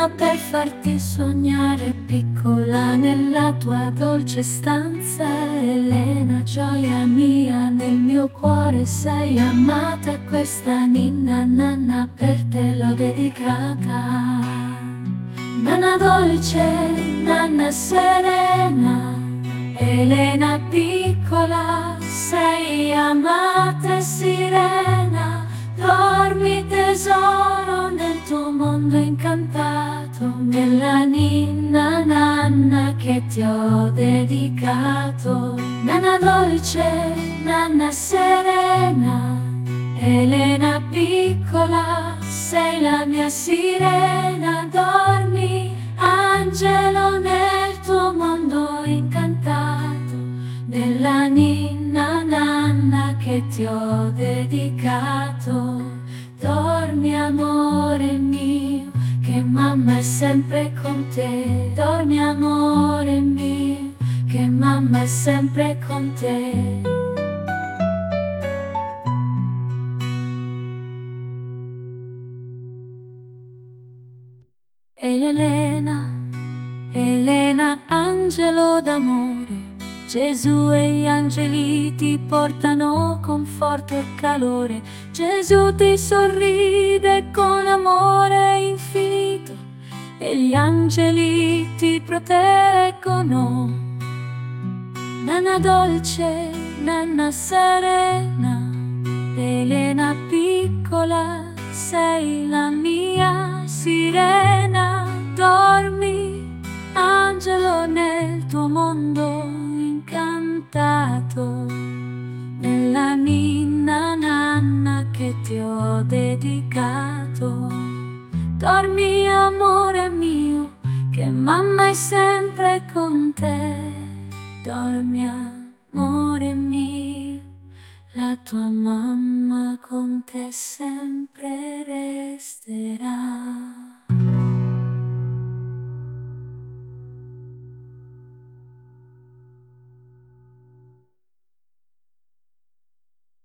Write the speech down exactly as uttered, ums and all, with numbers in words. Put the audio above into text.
nanna per farti sognare piccola nella tua dolce stanza. Elena, gioia mia, nel mio cuore sei amata. Questa ninna nanna per te l'ho dedicata. Nanna dolce, nanna serena, Elena piccola, sei amata e sirena. Dormi tesoro nel tuo mondo incantato, nella ninna nanna che ti ho dedicato. Nanna dolce, nanna serena, Elena piccola, sei la mia sirena. Dormi angelo nel tuo mondo incantato, nella ninna nanna che ti ho dedicato. Dormi amore mio, che mamma è sempre con te. Dormi amore mio, che mamma è sempre con te. Elena, Elena, angelo d'amore, Gesù e gli angeli ti portano conforto e calore. Gesù ti sorride con amore infinito e gli angeli ti proteggono. Nanna dolce, nanna serena, Elena piccola, sei la mia sirena. Dormi angelo nel tuo mondo incantato, nella ninna nanna che ti ho dedicato. Dormi amore mio, che mamma è sempre con te. Dormi amore mio, la tua mamma con te sempre.